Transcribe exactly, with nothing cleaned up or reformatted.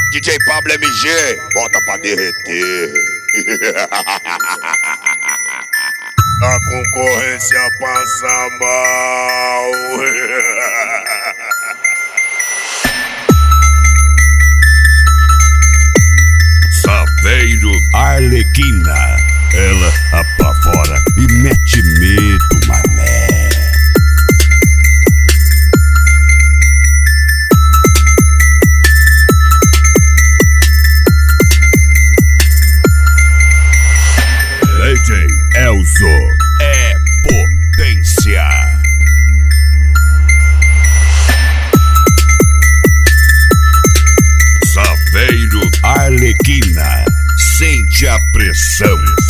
D J Pablo M G, bota pra derreter. A concorrência passa mal. Saveiro Arlequina, ela apavora e mete medo, mané. D J Elzo é potência. Saveiro Arlequina, sente a pressão.